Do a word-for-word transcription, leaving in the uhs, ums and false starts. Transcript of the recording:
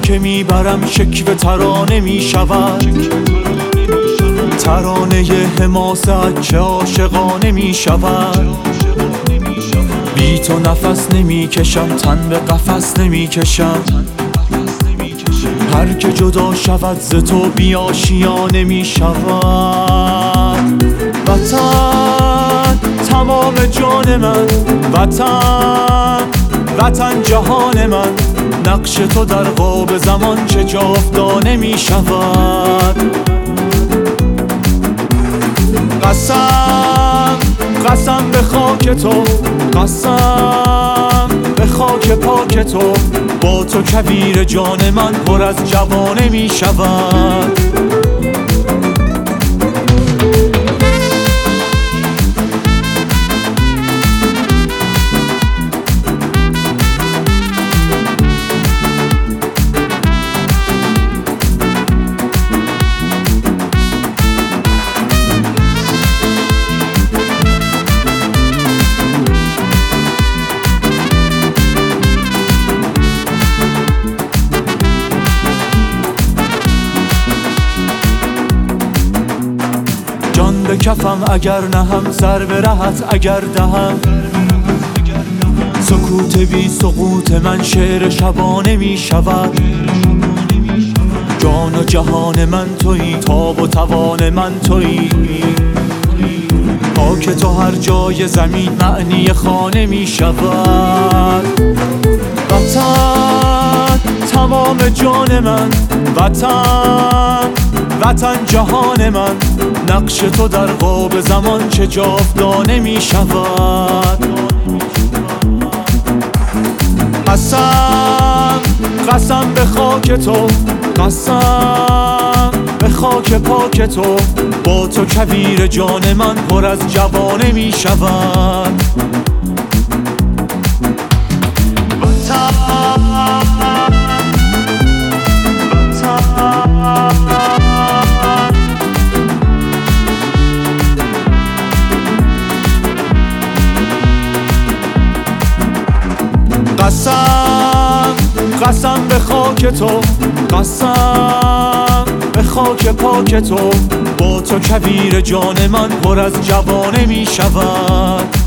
که میبرم شکوه ترانه میشود، ترانه حماست که عاشقانه میشود. بی تو نفس نمیکشم، تن به قفس نمیکشم، هر که جدا شود ز تو بی آشیانه میشود. وطن تمام جان من، وطن وطن جهان من، نقش تو در قاب زمان چه جاودانه می شود. قسم قسم به خاک تو، قسم به خاک پاک تو، با تو کویر جان من پر از جوانه می شود. جان به کفم اگر نهم، سر به رهت اگر دهم، سکوت بی سقوط من شعر شبانه می شود. جان و جهان من تویی، تاب و توان من تویی، پاک تو هر جای زمین معنی خانه می شود. وطن تمام جان من، وطن وطن جهان من، نقش تو در قاب زمان چه جاودانه می شود. قسم قسم به خاک تو، قسم به خاک پاک تو، با تو کویر جان من پر از جوانه می شود. قسم قسم به خاک تو، قسم به خاک پاک تو، با تو کویر جان من پر از جوانه می شود.